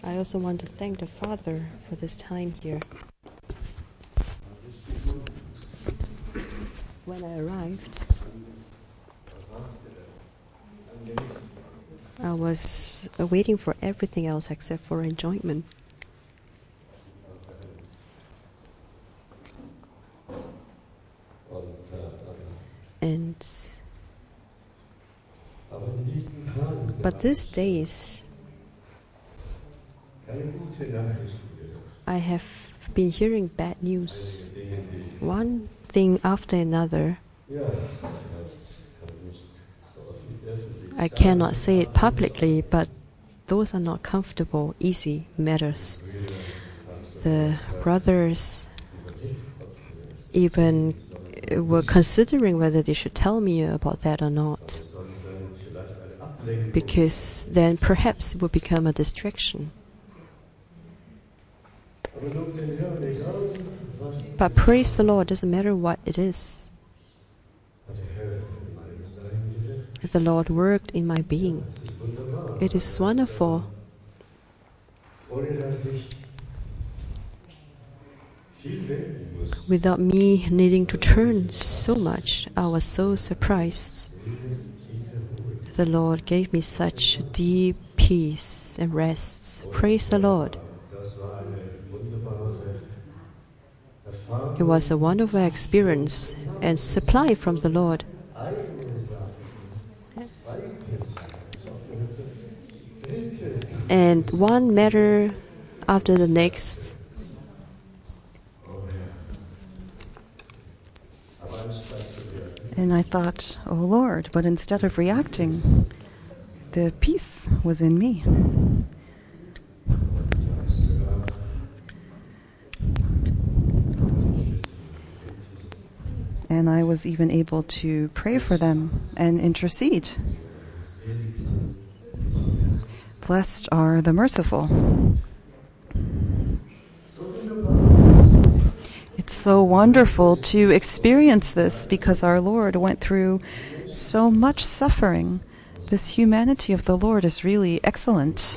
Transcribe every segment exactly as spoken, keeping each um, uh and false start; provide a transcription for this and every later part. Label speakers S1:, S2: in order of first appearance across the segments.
S1: I also want to thank the Father for this time here. When I arrived, I was waiting for everything else except for enjoyment. And but these days, I have been hearing bad news, one thing after another. I cannot say it publicly, but those are not comfortable, easy matters. The brothers even were considering whether they should tell me about that or not, because then perhaps it will become a distraction. But praise the Lord, doesn't matter what it is. The Lord worked in my being. It is wonderful. Without me needing to turn so much, I was so surprised. The Lord gave me such deep peace and rest. Praise the Lord. It was a wonderful experience and supply from the Lord. And one matter after the next.
S2: And I thought, oh Lord, but instead of reacting, the peace was in me. And I was even able to pray for them and intercede. Blessed are the merciful. It's so wonderful to experience this because our Lord went through so much suffering. This humanity of the Lord is really excellent.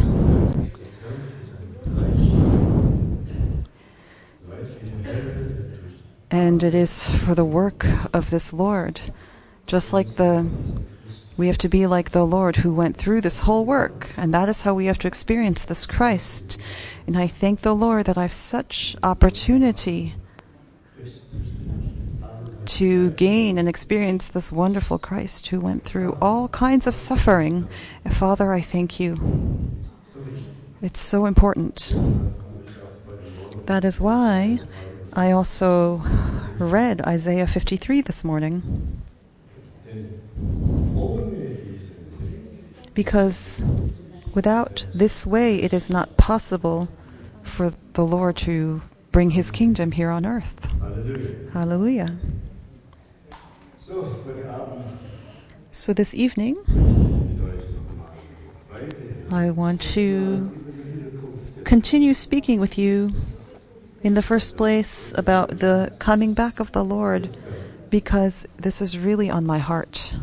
S2: And it is for the work of this Lord. Just like the, we have to be like the Lord who went through this whole work. And that is how we have to experience this Christ. And I thank the Lord that I have such opportunity to gain and experience this wonderful Christ who went through all kinds of suffering. And Father, I thank you. It's so important. That is why I also read Isaiah fifty-three this morning. Because without this way, it is not possible for the Lord to bring His kingdom here on earth. Hallelujah. Hallelujah. So this evening, I want to continue speaking with you in the first place about the coming back of the Lord, because this is really on my heart.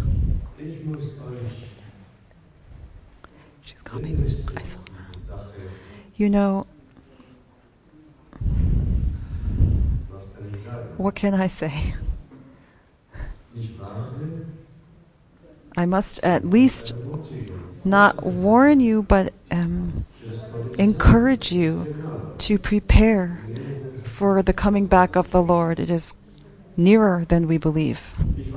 S2: She's coming. I saw her. You know, what can I say? I must at least not warn you, but um, encourage you to prepare for the coming back of the Lord. It is nearer than we believe.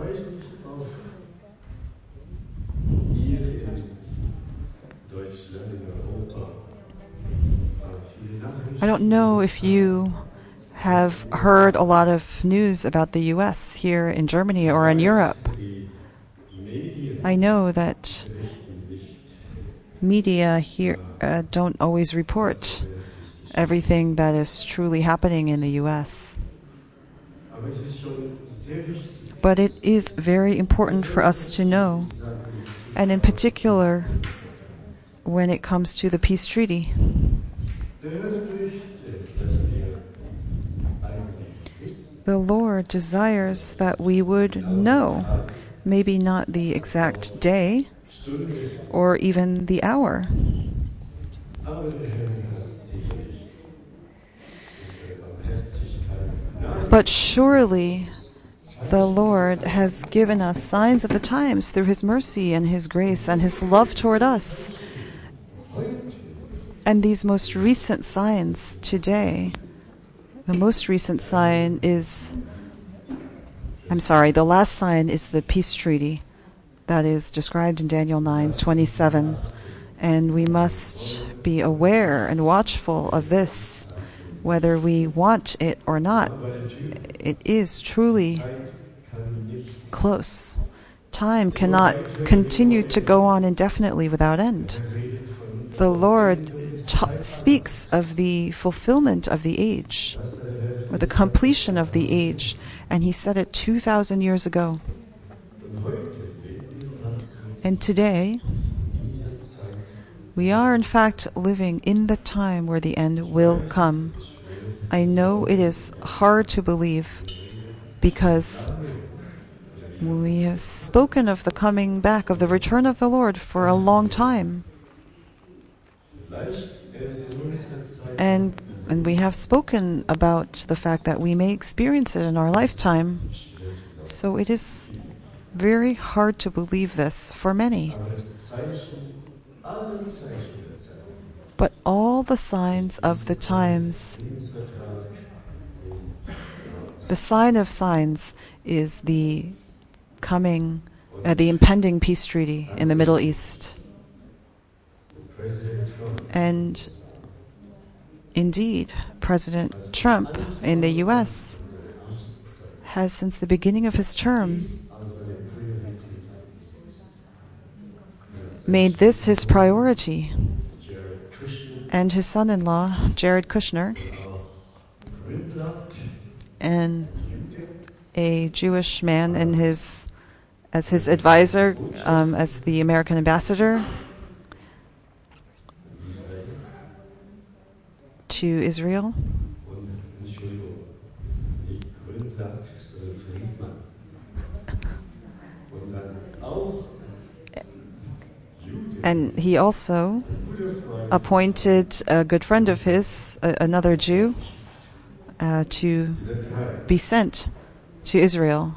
S2: I don't know if you have heard a lot of news about the U S here in Germany or in Europe. I know that media here uh, don't always report everything that is truly happening in the U S. But it is very important for us to know, and in particular when it comes to the peace treaty. The Lord desires that we would know, maybe not the exact day or even the hour, But surely the Lord has given us signs of the times through His mercy and His grace and His love toward us. And these most recent signs today, the most recent sign is, I'm sorry, the last sign is the peace treaty that is described in Daniel nine twenty-seven. And we must be aware and watchful of this, whether we want it or not. It is truly close. Time cannot continue to go on indefinitely without end. The Lord t- speaks of the fulfillment of the age, or the completion of the age, and He said it two thousand years ago. And today, we are in fact living in the time where the end will come. I know it is hard to believe because we have spoken of the coming back, of the return of the Lord for a long time. And, and we have spoken about the fact that we may experience it in our lifetime. So it is very hard to believe this for many. But all the signs of the times, the sign of signs is the coming, uh, the impending peace treaty in the Middle East. And indeed, President Trump in the U S has, since the beginning of his term, made this his priority. And his son-in-law, Jared Kushner, and a Jewish man in his, as his advisor, um, as the American ambassador to Israel. And he also appointed a good friend of his, a, another Jew, uh, to be sent to Israel.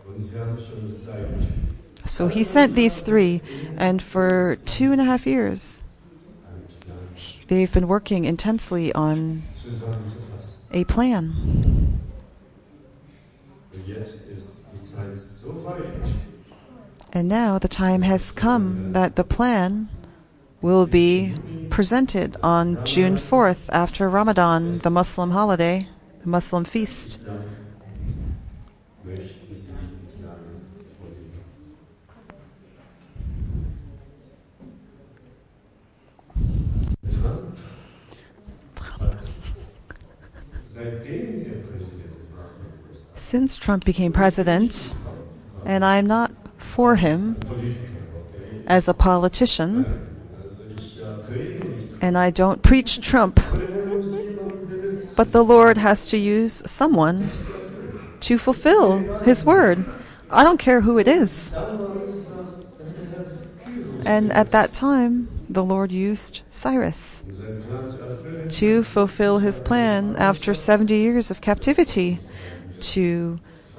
S2: So he sent these three, and for two and a half years, they've been working intensely on a plan. And now the time has come that the plan will be presented on June fourth after Ramadan, the Muslim holiday, the Muslim feast. Since Trump became president, and I'm not for him as a politician, and I don't preach Trump, but the Lord has to use someone to fulfill His word. I don't care who it is. And at that time, the Lord used Cyrus to fulfill His plan after seventy years of captivity, to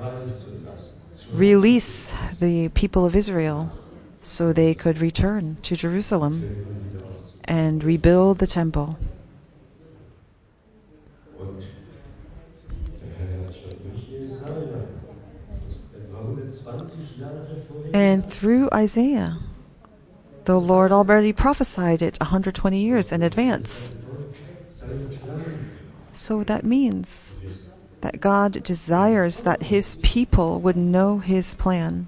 S2: release the people of Israel so they could return to Jerusalem and rebuild the temple. And through Isaiah, the Lord already prophesied it one hundred twenty years in advance. So that means that God desires that His people would know His plan.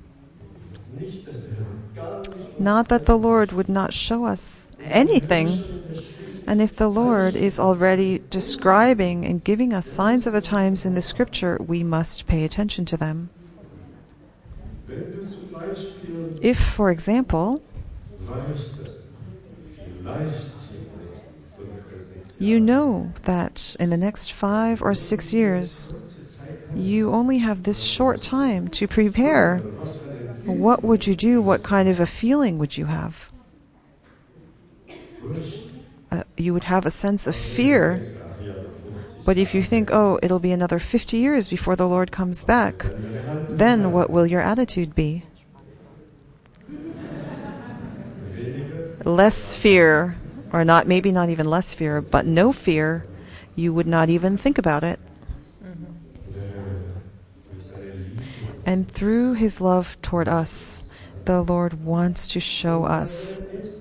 S2: Not that the Lord would not show us anything. And if the Lord is already describing and giving us signs of the times in the Scripture, we must pay attention to them. If, for example, you know that in the next five or six years, you only have this short time to prepare, what would you do? What kind of a feeling would you have? Uh, you would have a sense of fear But if you think, oh, it'll be another fifty years before the Lord comes back, then what will your attitude be? Less fear, or not, maybe not even less fear, but no fear. You would not even think about it. And through His love toward us, the Lord wants to show us.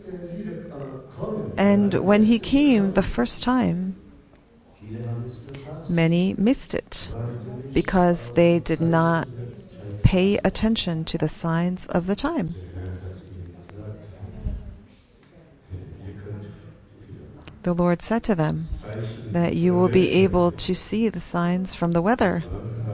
S2: And when He came the first time, many missed it because they did not pay attention to the signs of the time. The Lord said to them that you will be able to see the signs from the weather.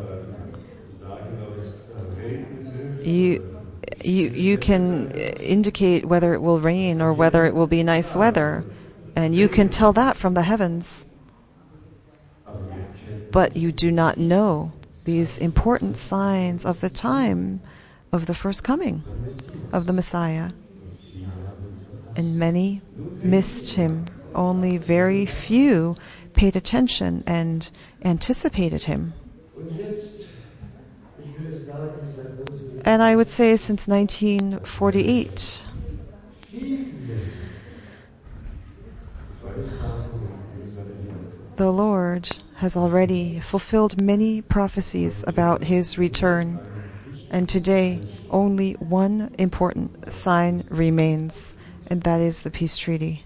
S2: You, you, you can indicate whether it will rain or whether it will be nice weather, and you can tell that from the heavens. But you do not know these important signs of the time of the first coming of the Messiah. And many missed Him. Only very few paid attention and anticipated Him. And I would say since nineteen forty-eight, the Lord has already fulfilled many prophecies about His return. And today, only one important sign remains, and that is the peace treaty.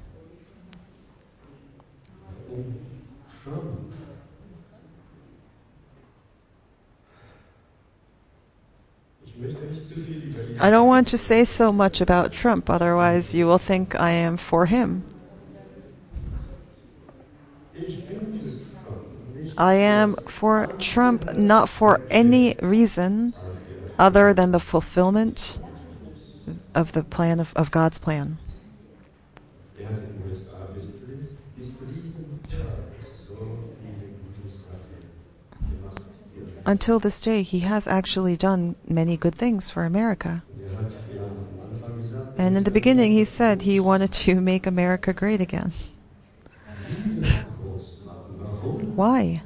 S2: I don't want to say so much about Trump, otherwise you will think I am for him. I am for Trump not for any reason other than the fulfillment of the plan of, of God's plan. Until this day, he has actually done many good things for America. And in the beginning, he said he wanted to make America great again. Why?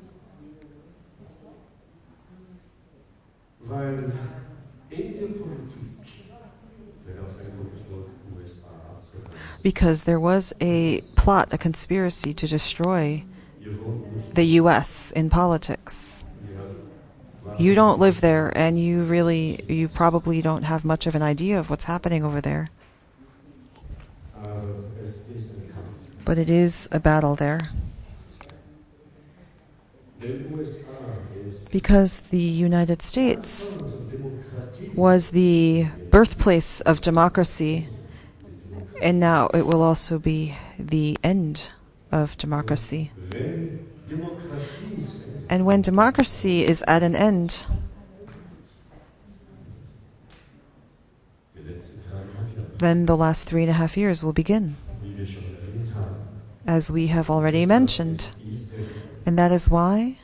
S2: Because there was a plot, a conspiracy to destroy the U S in politics. You don't live there, and you really, you probably don't have much of an idea of what's happening over there. But it is a battle there. Because the United States was the birthplace of democracy, and now it will also be the end of democracy. And when democracy is at an end, then the last three and a half years will begin, as we have already mentioned. And that is why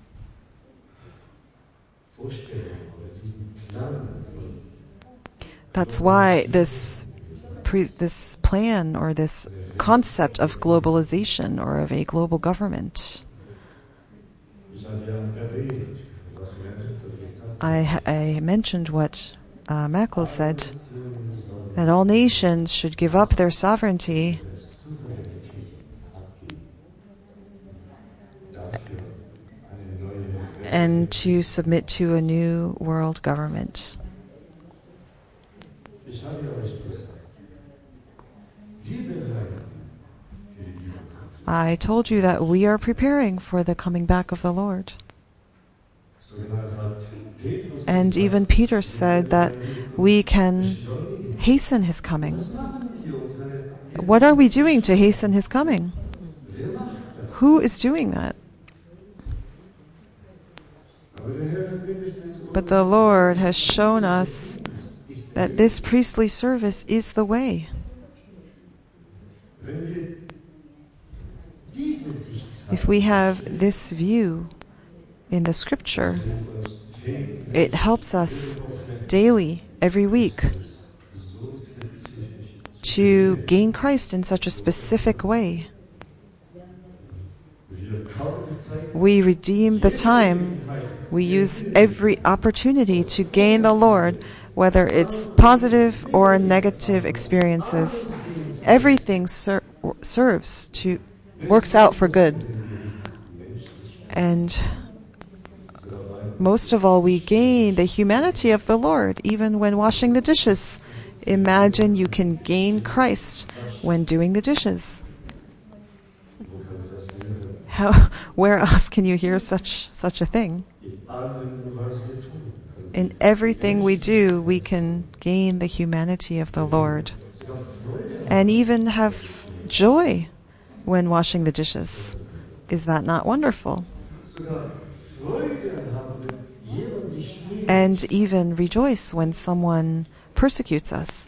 S2: that's why this pre- this plan or this concept of globalization or of a global government, I, I mentioned what uh, Merkel said, that all nations should give up their sovereignty and to submit to a new world government. I told you that we are preparing for the coming back of the Lord. And even Peter said that we can hasten His coming. What are we doing to hasten His coming? Who is doing that? But the Lord has shown us that this priestly service is the way. If we have this view in the Scripture, it helps us daily, every week, to gain Christ in such a specific way. We redeem the time. We use every opportunity to gain the Lord, whether it's positive or negative experiences. Everything ser- serves to, works out for good. And most of all, we gain the humanity of the Lord, even when washing the dishes. Imagine you can gain Christ when doing the dishes. How, where else can you hear such such a thing? In everything we do, we can gain the humanity of the Lord, and even have joy when washing the dishes. Is that not wonderful? And even rejoice when someone persecutes us.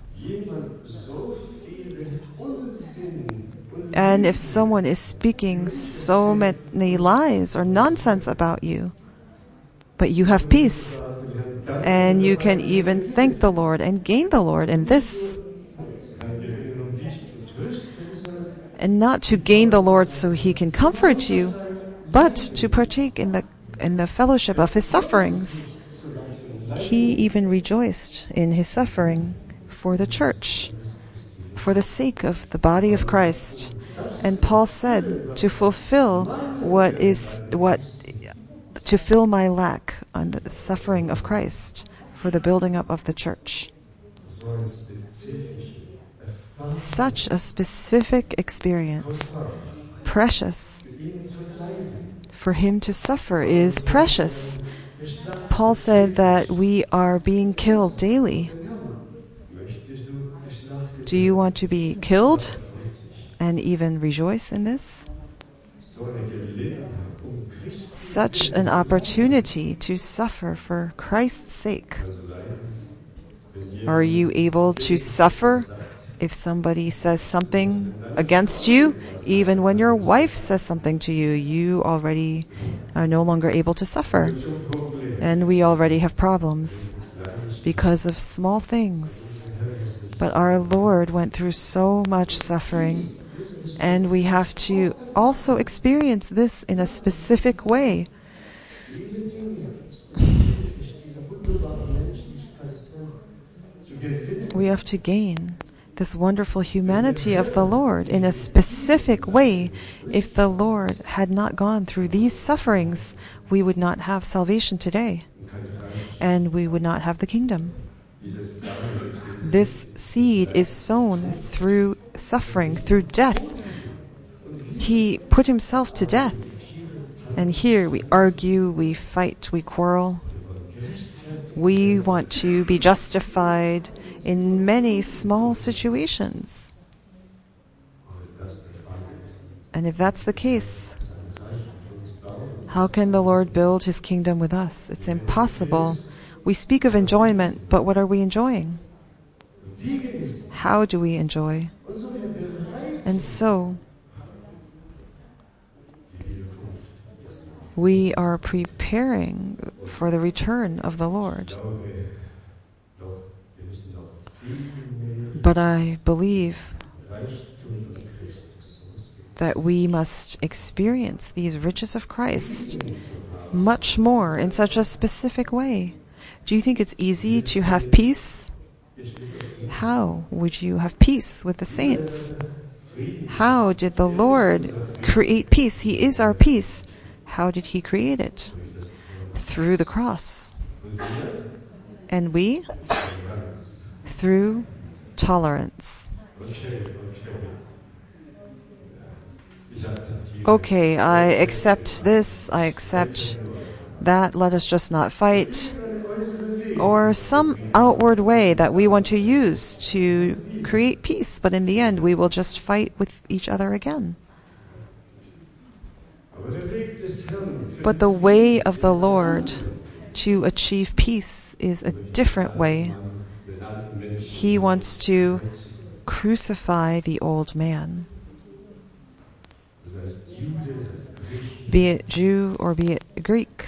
S2: And if someone is speaking so many lies or nonsense about you, but you have peace, and you can even thank the Lord and gain the Lord in this. And not to gain the Lord so He can comfort you, but to partake in the in the fellowship of His sufferings. He even rejoiced in His suffering for the church, for the sake of the body of Christ. And Paul said, to fulfill what is what to fill my lack on the suffering of Christ for the building up of the church. Such a specific experience, precious. For Him to suffer is precious. Paul said that we are being killed daily. Do you want to be killed and even rejoice in this? Such an opportunity to suffer for Christ's sake. Are you able to suffer if somebody says something against you? Even when your wife says something to you, you already are no longer able to suffer. And we already have problems because of small things. But our Lord went through so much suffering, and we have to also experience this in a specific way. We have to gain this wonderful humanity of the Lord in a specific way. If the Lord had not gone through these sufferings, we would not have salvation today, and we would not have the kingdom. This seed is sown through suffering, through death. He put Himself to death. And here we argue, we fight, we quarrel. We want to be justified in many small situations. And if that's the case, how can the Lord build His kingdom with us? It's impossible. We speak of enjoyment, but what are we enjoying? How do we enjoy? And so, we are preparing for the return of the Lord. But I believe that we must experience these riches of Christ much more in such a specific way. Do you think it's easy to have peace? How would you have peace with the saints? How did the Lord create peace? He is our peace. How did He create it? Through the cross. And we? Through tolerance. Okay, I accept this, I accept that, let us just not fight. Or some outward way that we want to use to create peace, but in the end we will just fight with each other again. But the way of the Lord to achieve peace is a different way. He wants to crucify the old man. Be it Jew or be it Greek.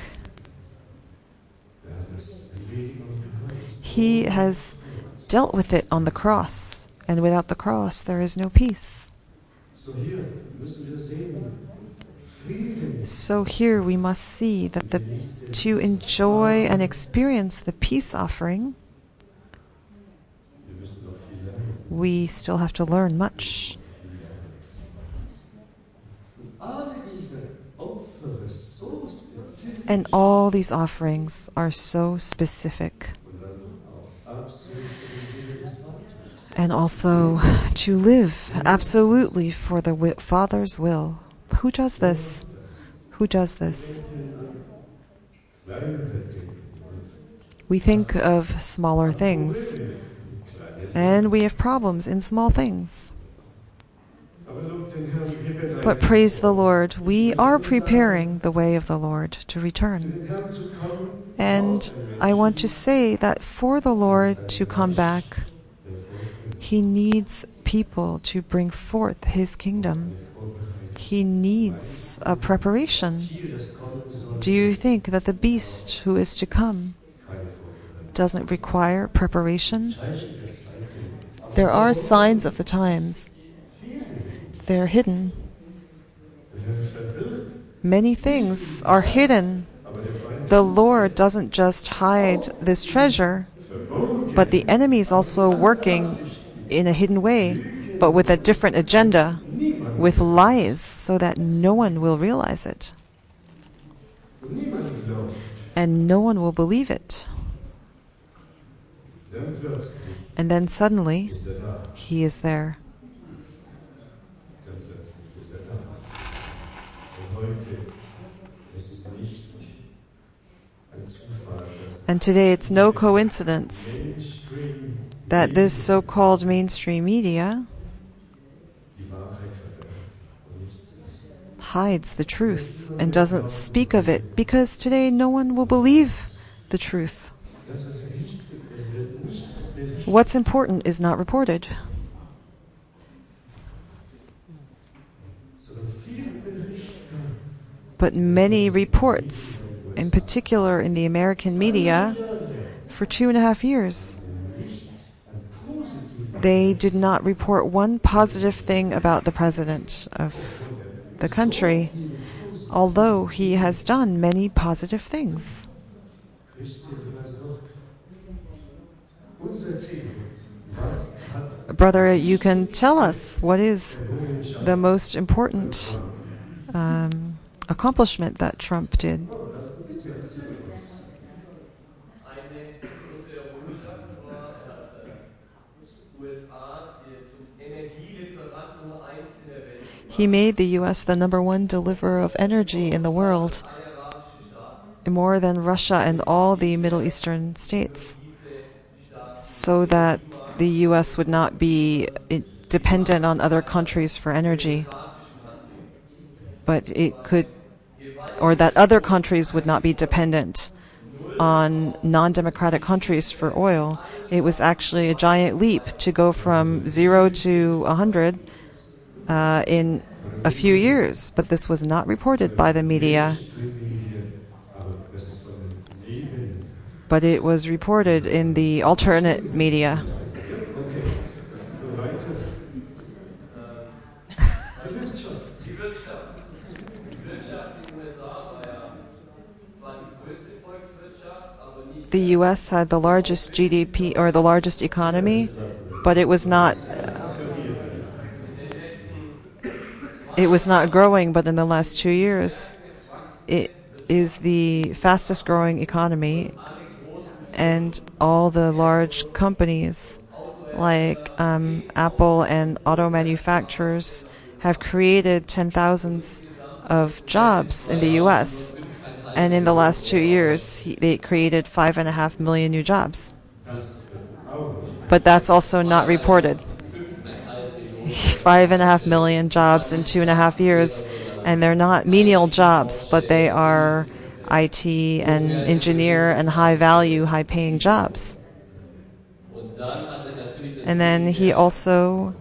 S2: He has dealt with it on the cross, and without the cross there is no peace. So here we must see that the, to enjoy and experience the peace offering, we still have to learn much. And all these offerings are so specific. And also to live absolutely for the wi- Father's will. Who does this? Who does this? We think of smaller things, and we have problems in small things. But praise the Lord, we are preparing the way of the Lord to return. And I want to say that for the Lord to come back, He needs people to bring forth His kingdom. He needs a preparation. Do you think that the beast who is to come doesn't require preparation? There are signs of the times. They're hidden. Many things are hidden. The Lord doesn't just hide this treasure, but the enemy is also working in a hidden way, but with a different agenda, with lies, so that no one will realize it. And no one will believe it. And then suddenly, He is there. And today it's no coincidence that this so-called mainstream media hides the truth and doesn't speak of it, because today no one will believe the truth. What's important is not reported. But many reports, in particular in the American media, for two and a half years, they did not report one positive thing about the president of the country, although he has done many positive things. Brother, you can tell us what is the most important um, accomplishment that Trump did. He made the U S the number one deliverer of energy in the world, more than Russia and all the Middle Eastern states, so that the U S would not be dependent on other countries for energy, but it could, or that other countries would not be dependent on non-democratic countries for oil. It was actually a giant leap to go from zero to one hundred uh, in a few years, but this was not reported by the media. But it was reported in the alternate media. The U S had the largest G D P, or the largest economy, but it was not it was not growing. But in the last two years, it is the fastest growing economy, and all the large companies like um, Apple and auto manufacturers have created ten thousands of jobs in the U S, and in the last two years he, they created five and a half million new jobs. But that's also not reported. Five and a half million jobs in two and a half years, and they're not menial jobs, but they are I T and engineer and high value, high paying jobs. And then he also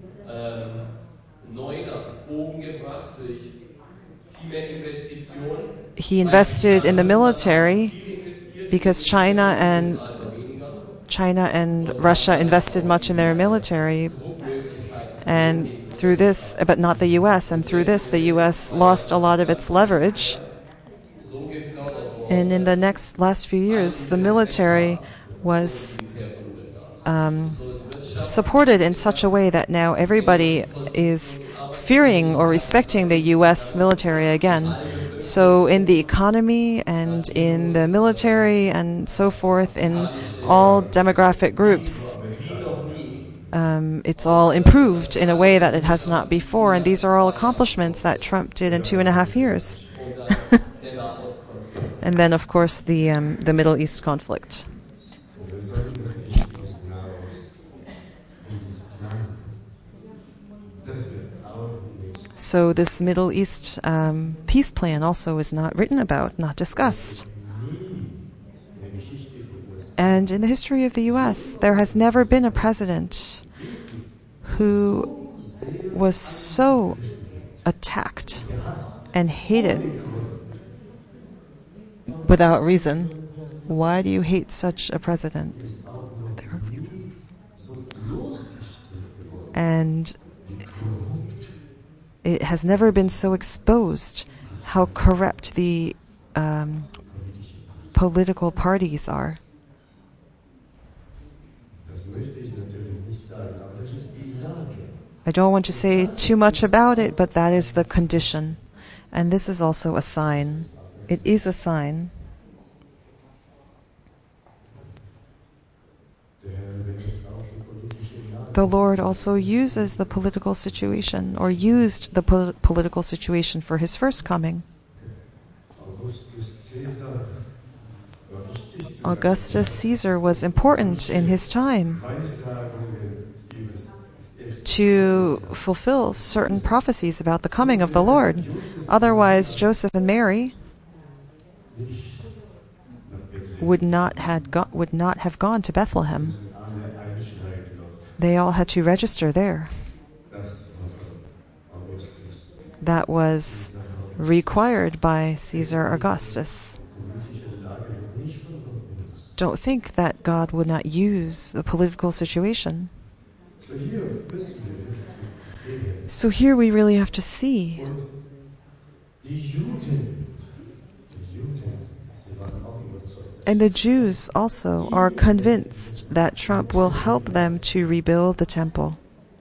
S2: he invested in the military, because China and China and Russia invested much in their military, and through this, but not the U S, and through this the U S lost a lot of its leverage. And in the next last few years, the military was um, supported in such a way that now everybody is fearing or respecting the U S military again. So in the economy and in the military and so forth, in all demographic groups, um, it's all improved in a way that it has not before. And these are all accomplishments that Trump did in two and a half years. And then, of course, the um, the Middle East conflict. So this Middle East um, peace plan also is not written about, not discussed. And in the history of the U S, there has never been a president who was so attacked and hated without reason. Why do you hate such a president? And it has never been so exposed how corrupt the um, political parties are. I don't want to say too much about it, but that is the condition. And this is also a sign. It is a sign. The Lord also uses the political situation, or used the po- political situation for his first coming. Augustus Caesar was important in his time to fulfill certain prophecies about the coming of the Lord. Otherwise, Joseph and Mary would not had go- would not have gone to Bethlehem. They all had to register there. That was required by Caesar Augustus. Don't think that God would not use the political situation. So here we really have to see. And the Jews also are convinced that Trump will help them to rebuild the temple.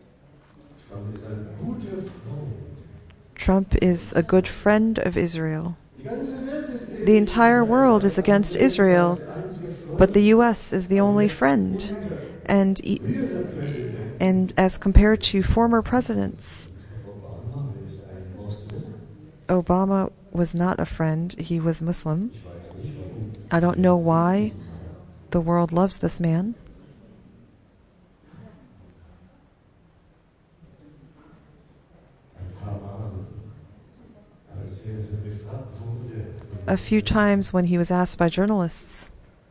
S2: Trump is a good friend of Israel. The entire world is against Israel, but the U S is the only friend. And, and as compared to former presidents, Obama was not a friend, he was Muslim. I don't know why the world loves this man. A few times when he was asked by journalists,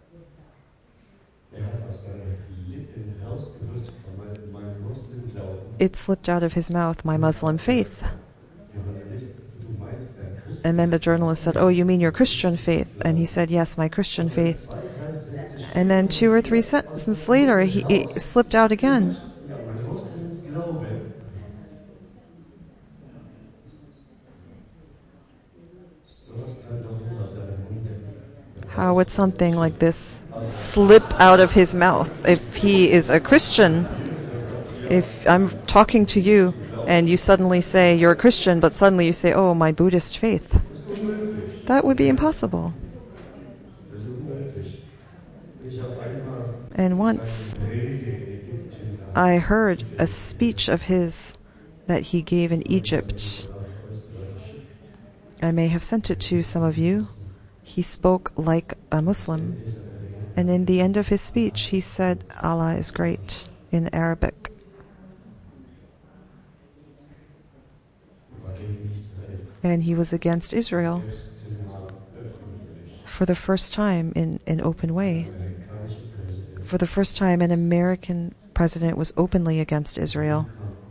S2: it slipped out of his mouth, my Muslim faith. And then the journalist said, oh, you mean your Christian faith? And he said, yes, my Christian faith. And then two or three sentences later, he, it slipped out again. How would something like this slip out of his mouth? If he is a Christian, if I'm talking to you and you suddenly say you're a Christian, but suddenly you say, oh, my Buddhist faith, that would be impossible. And once I heard a speech of his that he gave in Egypt. I may have sent it to some of you. He spoke like a Muslim. And in the end of his speech, he said, Allah is great, in Arabic. And he was against Israel for the first time in an open way. For the first time, an American president was openly against Israel.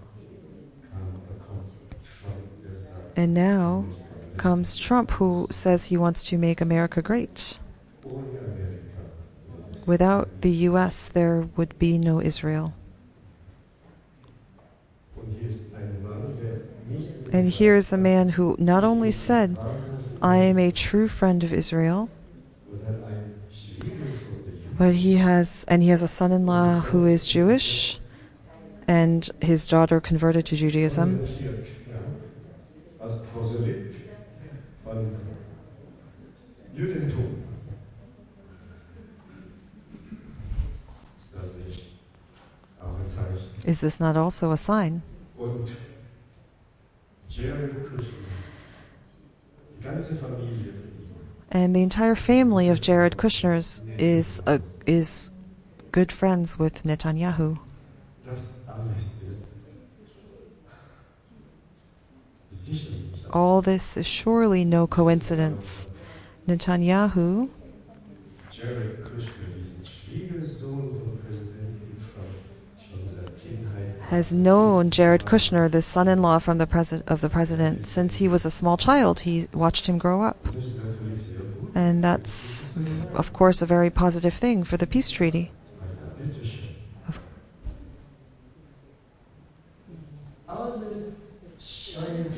S2: And now comes Trump, who says he wants to make America great. Without the U S, there would be no Israel. And here's a man who not only said, I am a true friend of Israel, but he has, and he has a son-in-law who is Jewish, and his daughter converted to Judaism.
S3: Als Proselyt von Judentum. Ist das nicht auch ein Zeichen?
S2: Is this not also a sign?
S3: Und Jared Kushner, die ganze Familie von ihm,
S2: And the entire family of Jared Kushner's is a, is good friends with Netanyahu.
S3: das alles ist sicherlich.
S2: All this is surely no coincidence. Netanyahu
S3: Jared Kushner, diesen Schwiegersohn von Präsidenten Trump, schon seit Kindheit.
S2: has known Jared Kushner, the son-in-law from the president of the president, since he was a small child. He watched him grow up.
S3: Das ist natürlich sehr gut.
S2: And that's, of course, a very positive thing for the peace treaty.
S3: Bitte schön. Alles scheint.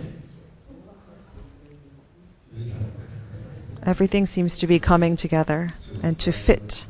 S3: Wie sagt man?
S2: Everything seems to be coming together and to fit.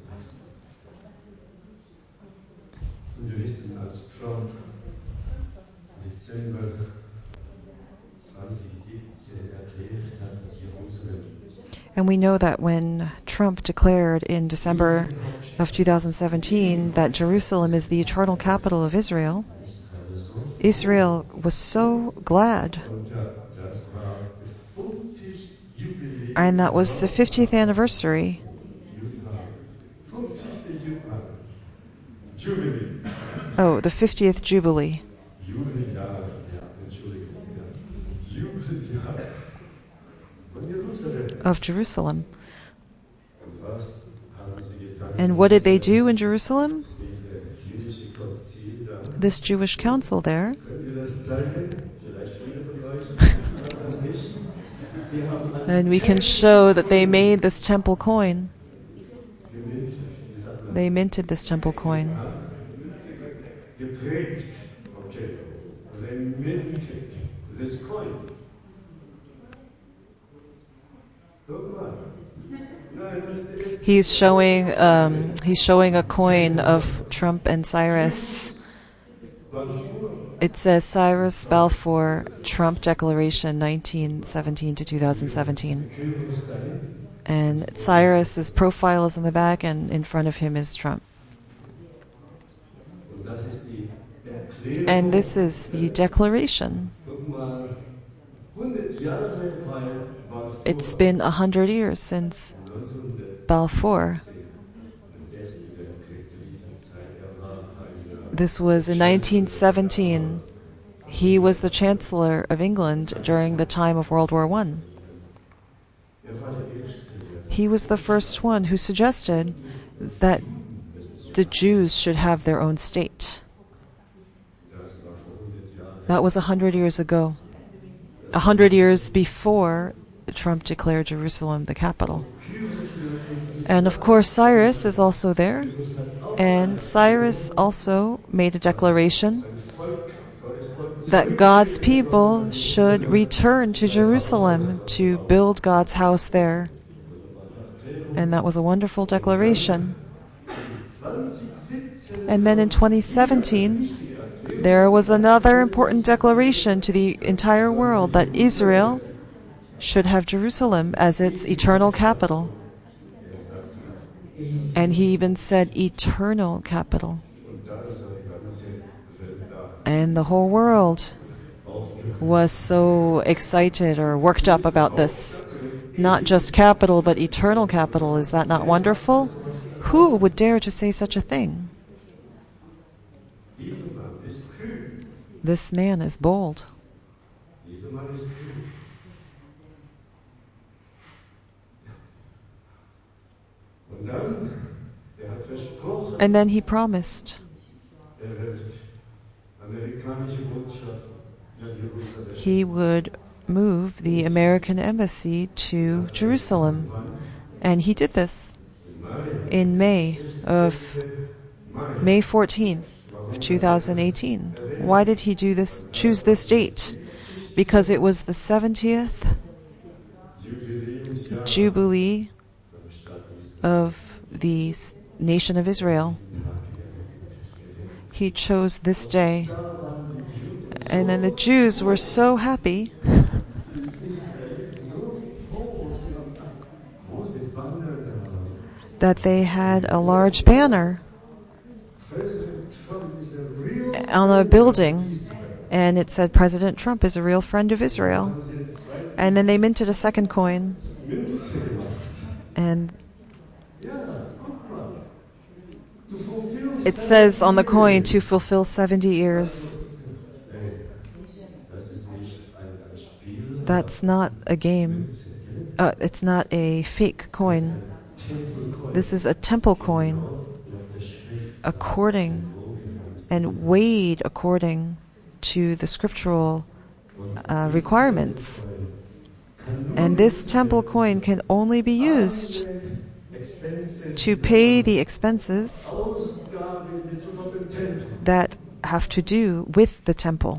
S3: Und wir wissen, als Trump im Dezember zwanzig siebzehn erklärt hat, dass Jerusalem
S2: And we know that when Trump declared in December of two thousand seventeen that Jerusalem is the eternal capital of Israel,
S3: Israel so,
S2: Israel was so glad.
S3: und ja, das war der fünfzig Jubiläum.
S2: And that was the fiftieth anniversary.
S3: fünfzigste Jubiläum.
S2: Oh, the fiftieth Jubilee.
S3: Jubeljahre, ja, Entschuldigung, ja. Jubeljahre von Jerusalem.
S2: Of Jerusalem.
S3: Und was haben sie getan?
S2: And what did they do in Jerusalem?
S3: Diese jüdische Konzil da.
S2: This Jewish council there.
S3: Könnt ihr das zeigen? Vielleicht viele von euch haben das nicht. Sie haben einen
S2: And we can show that they made this temple coin.
S3: gemintet, wie sagt man,
S2: They minted this temple coin.
S3: geprägt. Okay. They minted this coin. Guck mal. Nein, das ist
S2: He's showing um, he's showing a coin of Trump and Cyrus.
S3: Balfour.
S2: It says Cyrus Balfour Trump Declaration nineteen seventeen to two thousand seventeen.
S3: Kyrios da hinten.
S2: And Cyrus's profile is in the back, and in front of him is Trump.
S3: Und das ist die Erklärung.
S2: And this is the declaration.
S3: Guck mal. hundert Jahre war Balfour.
S2: It's been a hundred years since Balfour. This was in nineteen seventeen. He was the Chancellor of England during the time of World War One. He was the first one who suggested that the Jews should have their own state. That was a hundred years ago. A hundred years before Trump declared Jerusalem the capital. And of course Cyrus is also there. And Cyrus also made a declaration that God's people should return to Jerusalem to build God's house there. And that was a wonderful declaration. And then in twenty seventeen, there was another important declaration to the entire world that Israel should have Jerusalem as its eternal capital. And he even said eternal capital. And the whole world was so excited or worked up about this. Not just capital, but eternal capital. Is that not wonderful? Who would dare to say such a thing? This man is bold. And then he promised he would move the American embassy to Jerusalem. And he did this in May of May fourteenth of two thousand eighteen. Why did he do this? Choose this date? because it was the seventieth
S3: Jubiläumsjahr
S2: Jubilee
S3: beim Staat Israel.
S2: of the s- nation of Israel. He chose this day.
S3: Da waren die Juden
S2: And then the Jews were so happy
S3: Israel so froh, sie haben große Banner gehabt.
S2: that they had a large banner
S3: President Trump is a real
S2: on a
S3: friend
S2: building,
S3: of Israel.
S2: and it said President Trump is a real friend of Israel.
S3: Haben sie den zweiten
S2: And then they minted a second coin,
S3: Münze gemacht.
S2: and
S3: Ja, guck mal. To fulfill
S2: it says on the coin
S3: seventy
S2: to fulfill seventy years.
S3: Hey, das ist nicht ein Spiel.
S2: That's not a game. Uh, it's not a fake coin. This is a temple coin, according and weighed according to the scriptural uh, requirements. And this temple coin can only be used to pay the expenses that have to do with the temple.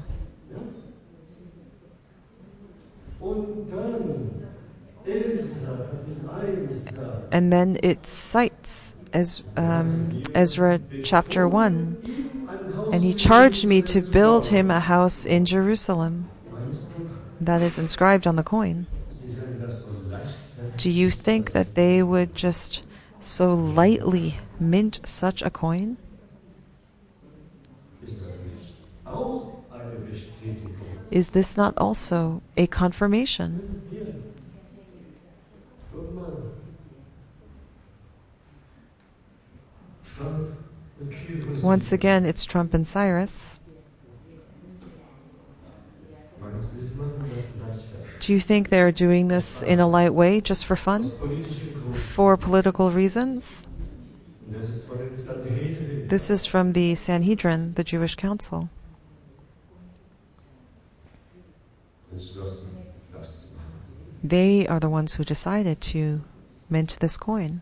S2: And then it cites as um, Ezra chapter one, and he charged me to build him a house in Jerusalem. That is inscribed on the coin. Do you think that they would just so lightly mint such a coin? Is this not also a confirmation? Once again, it's Trump and Cyrus. Do you think they're doing this in a light way, just for fun? For political reasons? This is from the Sanhedrin, the Jewish council. They are the ones who decided to mint this coin.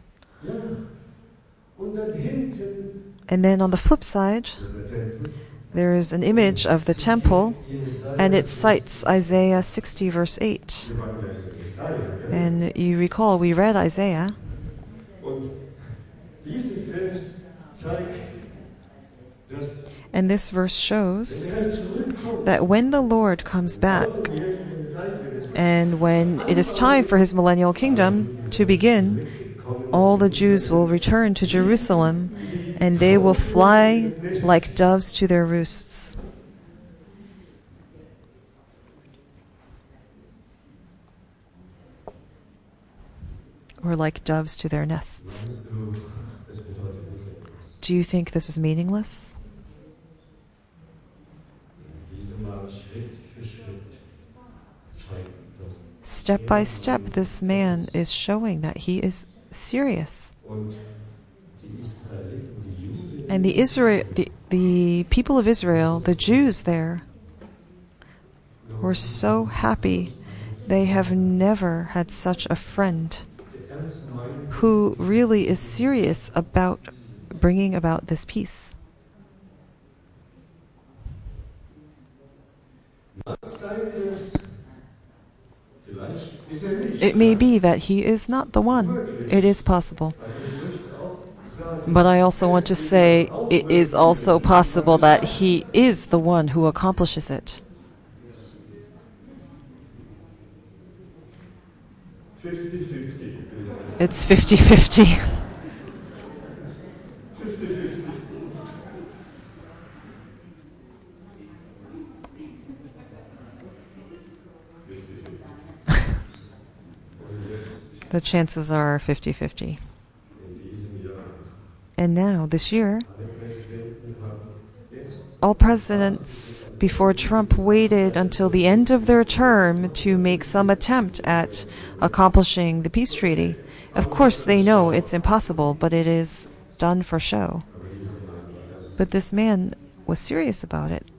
S2: And then on the flip side, there is an image of the temple, and it cites Isaiah sixty verse eight. And you recall, we read Isaiah. And this verse shows that when the Lord comes back, and when it is time for his millennial kingdom to begin, all the Jews will return to Jerusalem, and they will fly like doves to their roosts. Or like doves to their nests. Do you think this is meaningless? Step by step, this man is showing that he is serious. And the Israel, the, the people of Israel, the Jews there, were so happy. They have never had such a friend who really is serious about bringing about this peace. It may be that he is not the one. It is possible. But I also want to say it is also possible that he is the one who accomplishes it. It's fifty-fifty. The chances are fifty-fifty. And now, this year, all presidents before Trump waited until the end of their term to make some attempt at accomplishing the peace treaty. Of course, they know it's impossible, but it is done for show. But this man was serious about it.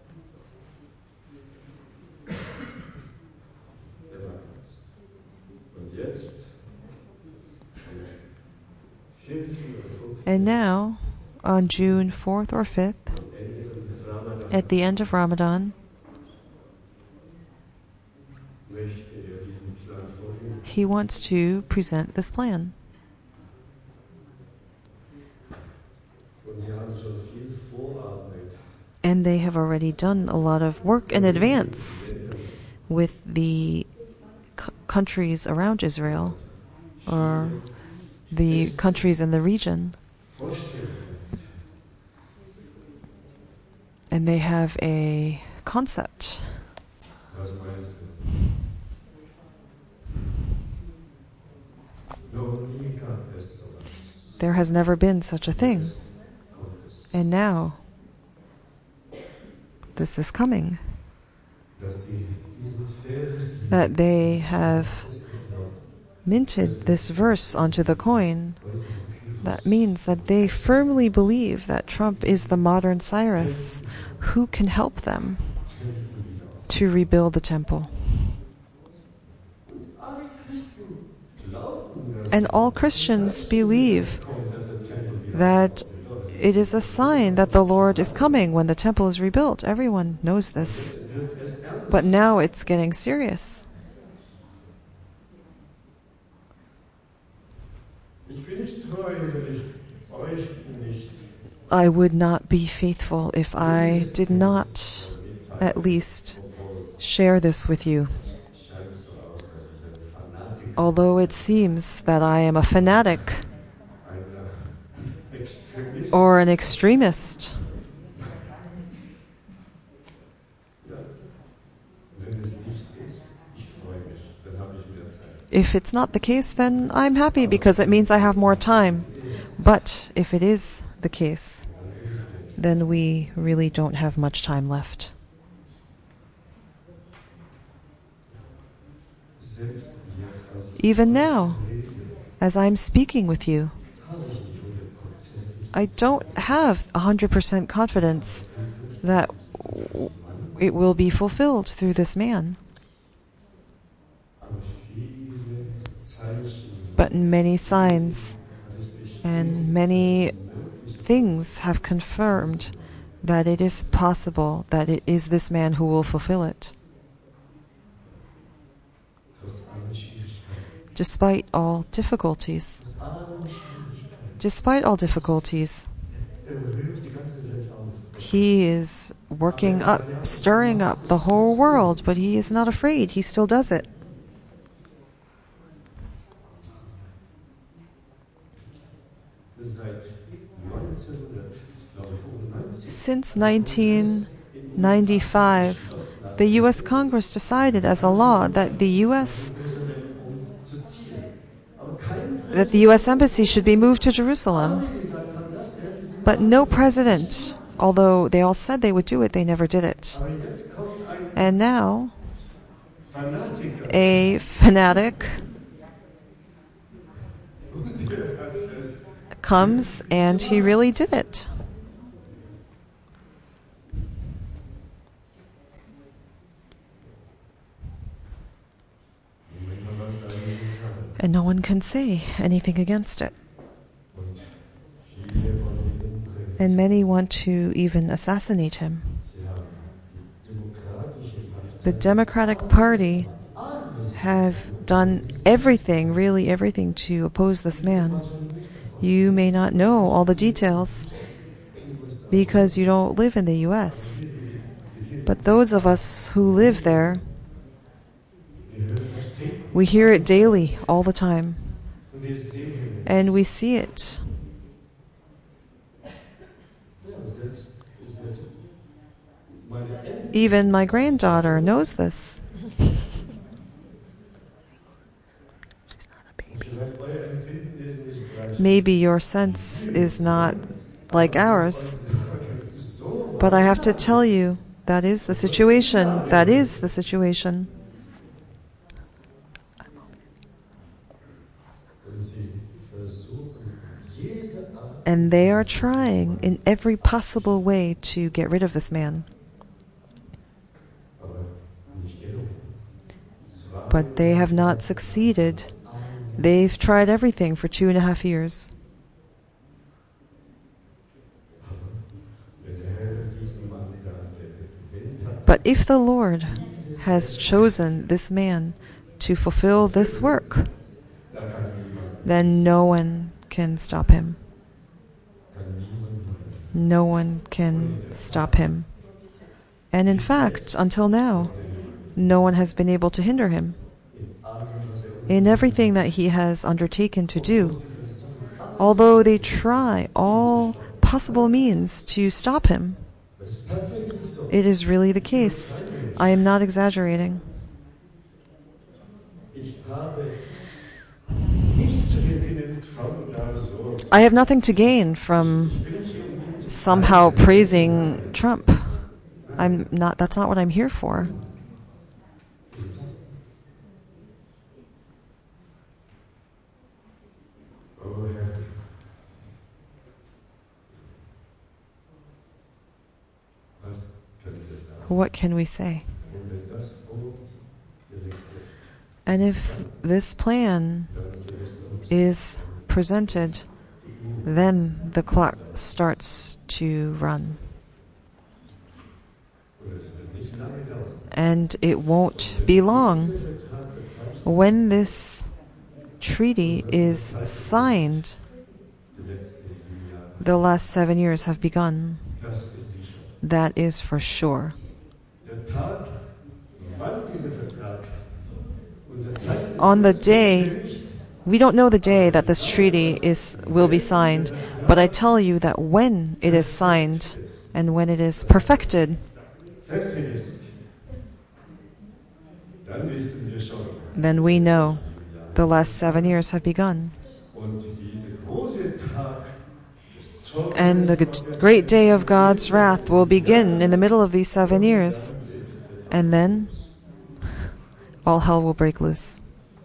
S2: And now, on June fourth or fifth, at the end of Ramadan,
S3: möchte er diesen Plan vorlegen.
S2: he wants to present this plan.
S3: Und sie haben schon viel Vorarbeit
S2: And they have already done a lot of work in advance with the c- countries around Israel, or the countries in the region.
S3: vorstellen.
S2: And they have a concept.
S3: Was meinst du? Noch nie gab es sowas.
S2: There has never been such a thing. And now, this is coming.
S3: Dass sie diesen Vers
S2: That they have minted this verse onto the coin. That means that they firmly believe that Trump is the modern Cyrus who can help them to rebuild the temple.
S3: alle Christen glauben, dass
S2: And all Christians believe that it is a sign that the Lord is coming when the temple is rebuilt. Everyone knows this.
S3: wird es ernst.
S2: But now it's getting serious.
S3: Ich bin nicht treu, wenn ich euch nicht
S2: I would not be faithful if I did not at least share this with you.
S3: scheint so aus, dass ich ein Fanatiker,
S2: Although it seems that I am a fanatic
S3: ein Extremist.
S2: or an extremist.
S3: Ja. Wenn es nicht ist, ich freue mich, dann habe ich mehr Zeit.
S2: If it's not the case, then I'm happy because it means I have more time. But if it is the case, then we really don't have much time left.
S3: Selbst jetzt, als ich
S2: Even now,
S3: rede,
S2: as I'm speaking with you,
S3: habe ich nicht hundertprozentig
S2: I don't have one hundred percent confidence that w- it will be fulfilled through this man.
S3: aber viele Zeichen,
S2: But many signs
S3: hat es bestätigt,
S2: and many things have confirmed that it is possible that it is this man who will fulfill it,
S3: trotz aller Schwierigkeiten.
S2: despite all difficulties.
S3: Trotz aller Schwierigkeiten.
S2: Despite all difficulties,
S3: Er rührt die ganze Welt auf.
S2: he is working up, stirring up the whole world, but he is not afraid. He still does it.
S3: Seit neunzehnhundert, ich glaube fünfundneunzig,
S2: Since nineteen ninety-five, the U S Congress decided as a law that the U S
S3: Jerusalem umzuziehen. Aber kein
S2: that the U S Embassy should be moved to Jerusalem.
S3: Präsident gesagt hat, das werden sie
S2: But no president, although they all said they would do it, they never did it.
S3: Aber jetzt kommt ein
S2: And now,
S3: Fanatiker
S2: a fanatic
S3: und der hat es
S2: comes and he really did it.
S3: Niemand kann was dagegen sagen.
S2: And no one can say anything against it.
S3: Und viele wollen ihn umbringen.
S2: And many want to even assassinate him.
S3: Sie haben die demokratische
S2: The
S3: Partei
S2: Democratic Party
S3: alles
S2: have done everything, really everything, to oppose this man. You may not know all the details because you don't live in the U S. But those of us who live there,
S3: gehört das Tape
S2: we hear it daily, all the time.
S3: und wir sehen es.
S2: And we see it.
S3: Ja, selbst ist es meine Eltern.
S2: Even my granddaughter knows this. She's not a baby.
S3: Vielleicht euer Empfinden ist nicht gleich.
S2: Maybe your sense is not like ours, but I have to tell you, that is the situation. That is the situation.
S3: Und sie versuchen jede Art,
S2: And they are trying in every possible way to get rid of this man.
S3: aber nicht gelungen. Zwei
S2: But they have not succeeded. They've tried everything for two and a half years.
S3: Wenn der Herr diesen Mann da der Welt hat,
S2: But if the Lord has chosen this man to fulfill this work, then no one can stop him. No one can stop him. And in fact, until now, no one has been able to hinder him in everything that he has undertaken to do. Although they try all possible means to stop him, it is really the case. I am not exaggerating. I have nothing to gain from somehow praising Trump. I'm not. That's not what I'm here for. What can we say? And if this plan is presented, then the clock starts to run. And it won't be long when this treaty is signed. The last seven years have begun. That is for sure. On the day, we don't know the day that this treaty is will be signed, but I tell you that when it is signed and when it is perfected, then we know the last seven years have begun. And the great day of God's wrath will begin in the middle of these seven years. And then all hell will break loose.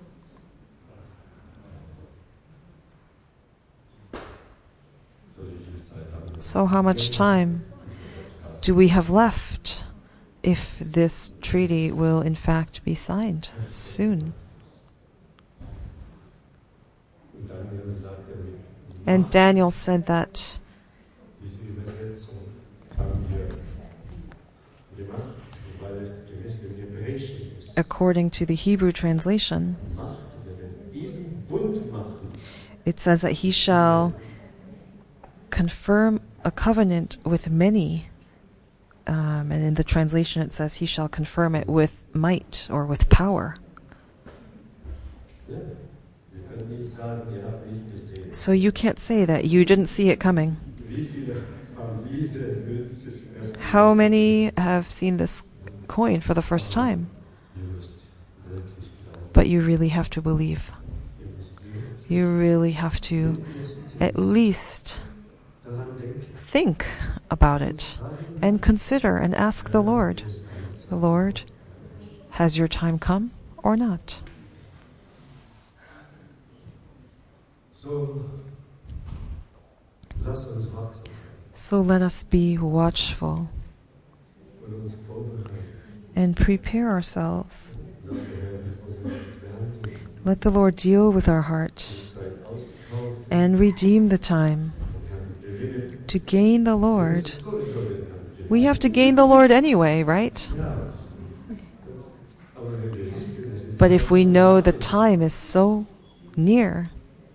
S2: So how much time do we have left if this treaty will in fact be signed soon? And Daniel said that according to the Hebrew translation, it says that he shall confirm a covenant with many. Um, and in the translation it says he shall confirm it with might or with power. So you can't say that you didn't see it coming. How many have seen this coin for the first time? But you really have to believe. You really have to at least think about it and consider and ask the Lord, the Lord, has your time come or not? So let us be watchful and prepare ourselves. Let the Lord deal with our heart and redeem the time. To gain the Lord, we have to gain the Lord anyway, right? But if we know the time is so near,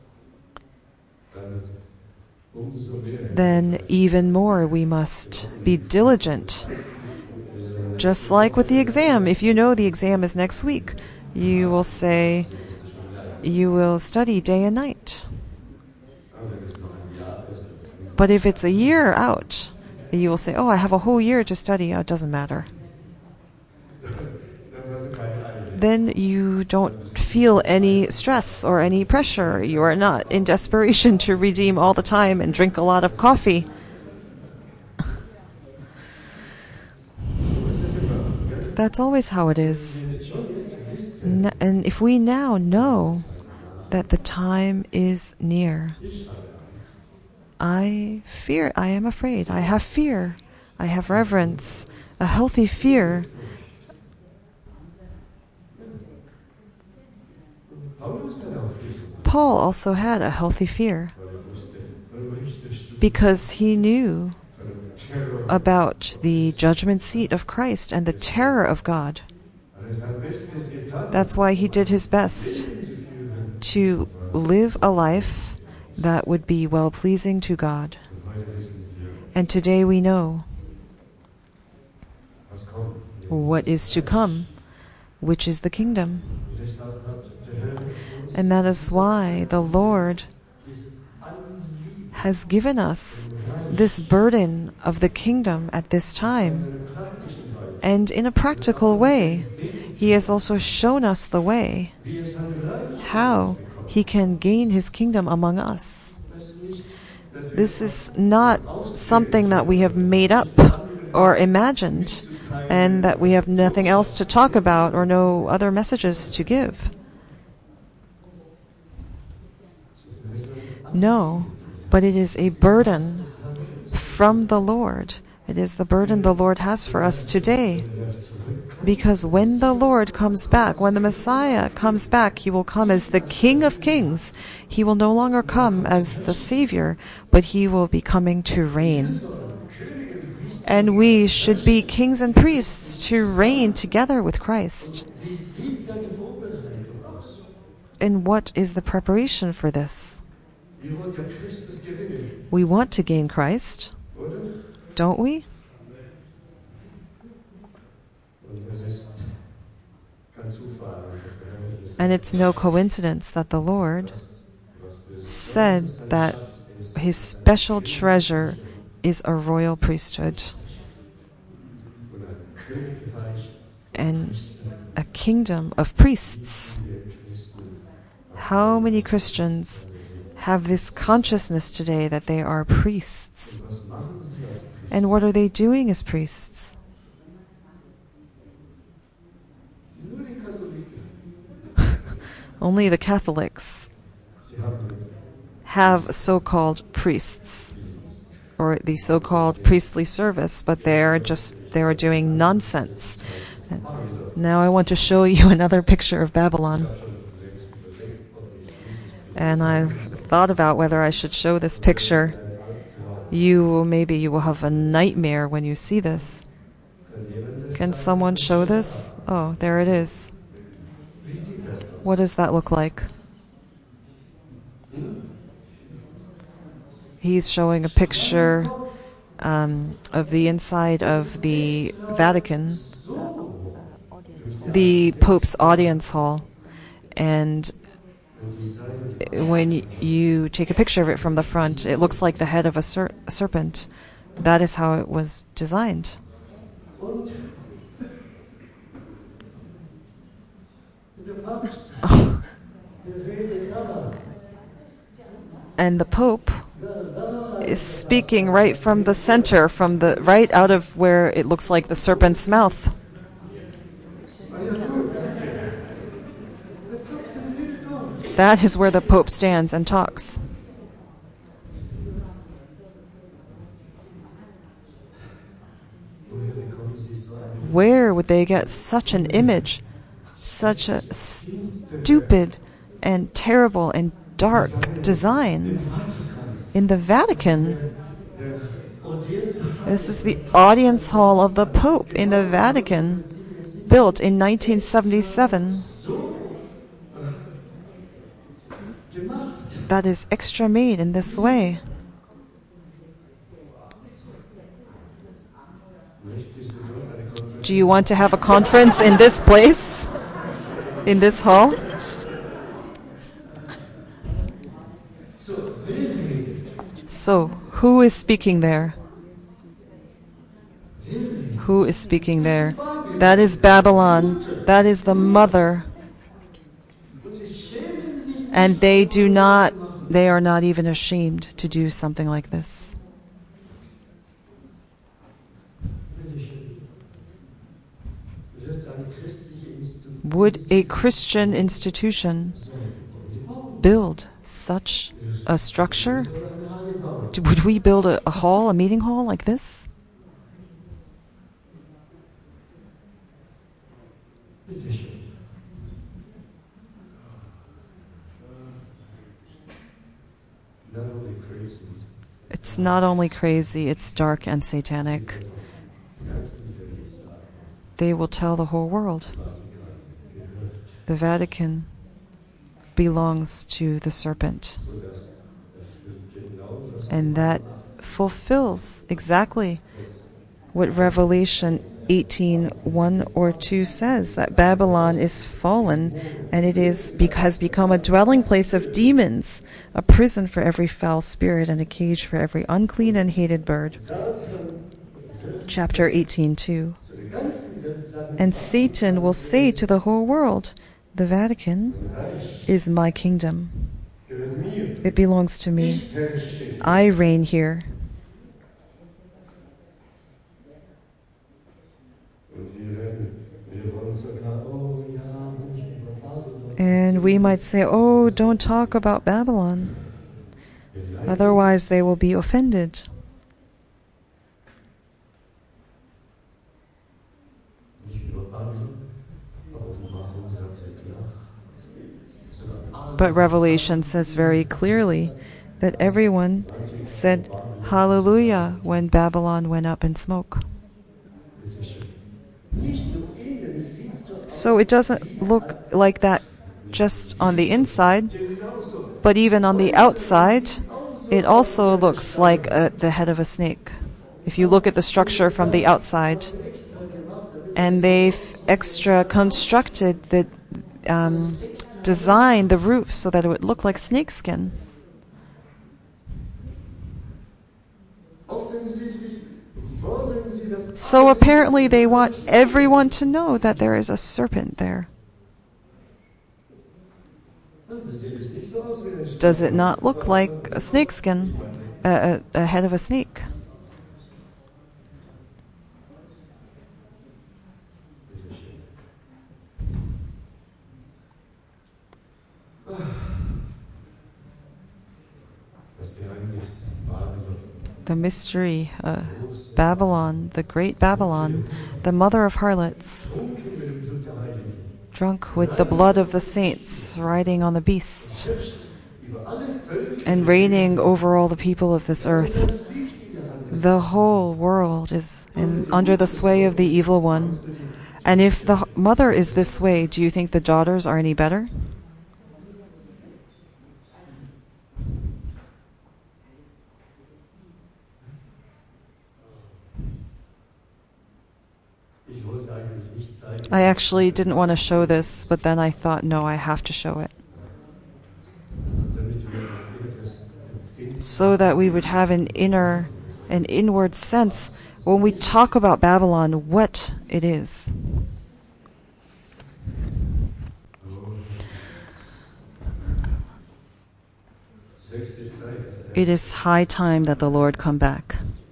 S2: then even more we must be diligent. Just like with the exam, if you know the exam is next week, you will say, you will study day and night. But if it's a year out, you will say, oh, I have a whole year to study. Oh, it doesn't matter. Then you don't feel any stress or any pressure. You are not in desperation to redeem all the time and drink a lot of coffee. That's always how it is. And if we now know that the time is near, I fear, I am afraid, I have fear, I have reverence, a healthy fear. Paul also had a healthy fear because he knew about the judgment seat of Christ and the terror of God. That's why he did his best to live a life that would be well-pleasing to God. And today we know what is to come, which is the kingdom. And that is why the Lord has given us this burden of the kingdom at this time. And in a practical way, He has also shown us the way how He can gain His kingdom among us. This is not something that we have made up or imagined, and that we have nothing else to talk about or no other messages to give. No, but it is a burden from the Lord. It is the burden the Lord has for us today. Because when the Lord comes back, when the Messiah comes back, He will come as the King of Kings. He will no longer come as the Savior, but He will be coming to reign. And we should be kings and priests to reign together with Christ. And what is the preparation for this? We want to gain Christ, don't we? And it's no coincidence that the Lord said that His special treasure is a royal priesthood and a kingdom of priests. How many Christians have this consciousness today that they are priests? And what are they doing as priests? Only the Catholics have so-called priests, or the so-called priestly service, but they are just they are doing nonsense. Now I want to show you another picture of Babylon. And I've thought about whether I should show this picture. You, maybe you will have a nightmare when you see this. Can someone show this? Oh, there it is. What does that look like? He's showing a picture um, of the inside of the Vatican, the Pope's audience hall. And when you take a picture of it from the front, it looks like the head of a, ser- a serpent. That is how it was designed. Oh. And the Pope is speaking right from the center, from the right out of where it looks like the serpent's mouth. That is where the Pope stands and talks. Where would they get such an image? Such a stupid and terrible and dark design in the Vatican. This is the audience hall of the Pope in the Vatican, built in nineteen seventy-seven. That is extra made in this way. Do you want to have a conference in this place? In this hall? So, who is speaking there? Who is speaking there? That is Babylon. That is the mother. And they do not, they are not even ashamed to do something like this. Would a Christian institution build such a structure? Would we build a, a hall, a meeting hall like this? It's It's not only crazy, it's dark and satanic. They will tell the whole world. The Vatican belongs to the serpent. And that fulfills exactly what Revelation eighteen one or two says, that Babylon is fallen and it is has become a dwelling place of demons, a prison for every foul spirit and a cage for every unclean and hated bird. Chapter eighteen two. And Satan will say to the whole world, the Vatican is my kingdom. It belongs to me. I reign here. And we might say, oh, don't talk about Babylon. Otherwise they will be offended. But Revelation says very clearly that everyone said hallelujah when Babylon went up in smoke. So it doesn't look like that just on the inside, but even on the outside, it also looks like a, the head of a snake. If you look at the structure from the outside, and they've extra constructed the um, design, the roof, so that it would look like snakeskin. So apparently they want everyone to know that there is a serpent there. Does it not look like a snakeskin, a, a, a head of a snake? The mystery, uh, Babylon, the great Babylon, the mother of harlots, drunk with the blood of the saints, riding on the beast, and reigning over all the people of this earth. The whole world is in, under the sway of the evil one. And if the mother is this way, do you think the daughters are any better? I actually didn't want to show this, but then I thought, no, I have to show it. So that we would have an inner, an inward sense when we talk about Babylon, what it is. It is high time that the Lord come back.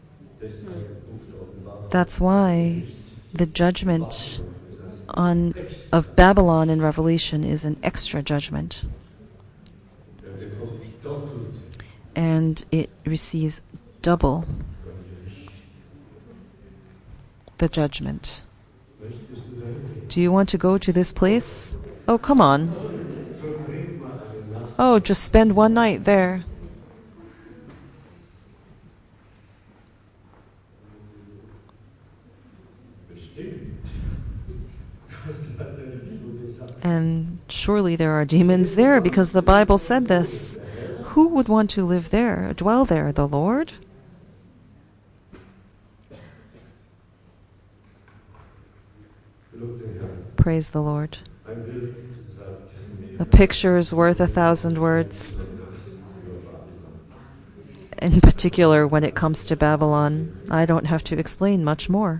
S2: That's why the judgment on of Babylon in Revelation is an extra judgment. And it receives double the judgment. Do you want to go to this place? Oh, come on. Oh, just spend one night there. And surely there are demons there, because the Bible said this. Who would want to live there, dwell there? The Lord? Praise the Lord. A picture is worth a thousand words. In particular, when it comes to Babylon, I don't have to explain much more.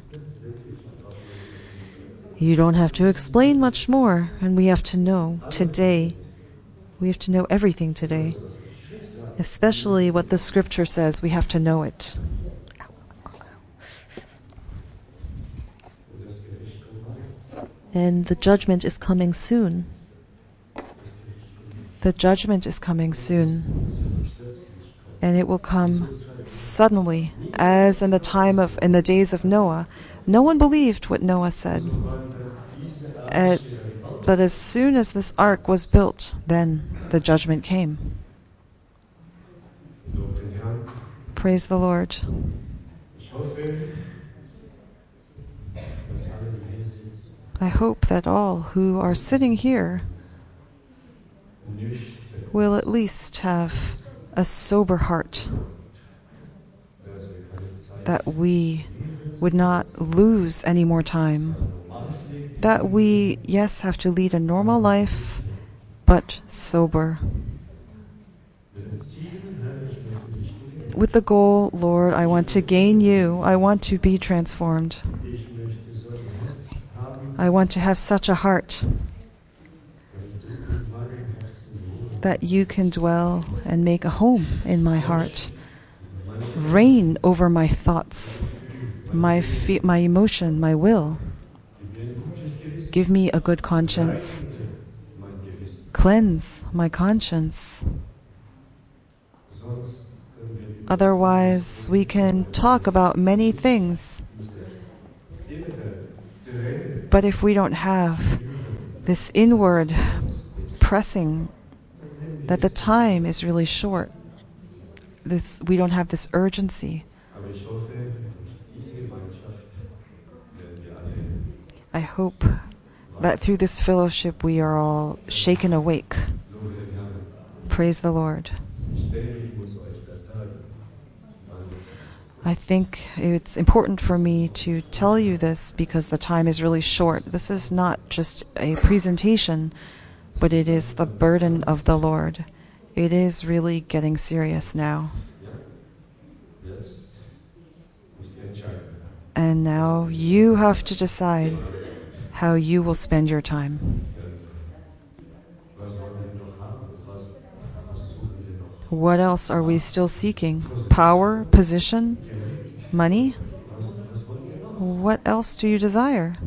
S2: You don't have to explain much more, and we have to know today. We have to know everything today. Especially what the scripture says, we have to know it. And the judgment is coming soon. The judgment is coming soon. And it will come suddenly, as in the time of, in the days of Noah. No one believed what Noah said. Uh, but as soon as this ark was built, then the judgment came. Praise the Lord.
S3: Ich hoffe, dass alle, die hier sitzen,
S2: I hope that all who are sitting here
S3: nüchtern,
S2: will at least have a sober heart,
S3: also wir keine Zeit
S2: that we would not lose any more time,
S3: normales Leben,
S2: that we, yes, have to lead a normal life, but sober.
S3: mit dem Ziel, Herr, ich möchte dich gewinnen.
S2: With the goal, Lord, I want to gain you. I want to be transformed.
S3: Ich möchte so ein Herz haben,
S2: I want to have such a heart
S3: dass du in meinem Herzen wohnst.
S2: that you can dwell and make a home in my heart. Reign over my thoughts, my fe- my emotion, my will.
S3: Gib mir ein gutes Gewissen,
S2: Give me a good conscience.
S3: reinige mein Gewissen.
S2: Cleanse my conscience.
S3: Sonst können wir über
S2: Otherwise, we can talk about many things,
S3: diese innere Träne,
S2: but if we don't have this inward pressing that the time is really short, this, we don't have this urgency.
S3: aber ich hoffe, durch diese Gemeinschaft werden wir alle
S2: I hope that through this fellowship we are all shaken awake.
S3: lobe den Herrn.
S2: Praise the Lord.
S3: Ich denke, ich muss euch das sagen, weil wir Zeit
S2: I think it's important for me to tell you this because the time is really short. This is not just a presentation, but it is the burden of the Lord. It is really getting serious now.
S3: jetzt müsst ihr entscheiden.
S2: And now you have to decide how you will spend your time.
S3: Was wollen wir noch haben? Was, was suchen wir noch?
S2: What else are we still seeking? Power, position, money?
S3: Was, was wollen wir noch?
S2: What else do you desire?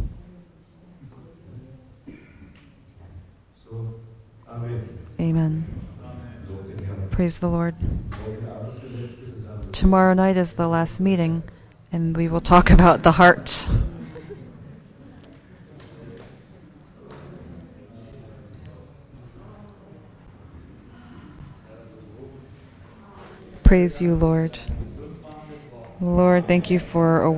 S3: So, Amen.
S2: Amen.
S3: Lob den Herrn.
S2: Praise the Lord.
S3: Morgen Abend ist die letzte Versammlung.
S2: Tomorrow night is the last meeting, and we will talk about the heart. Praise you, Lord. Lord, thank you for a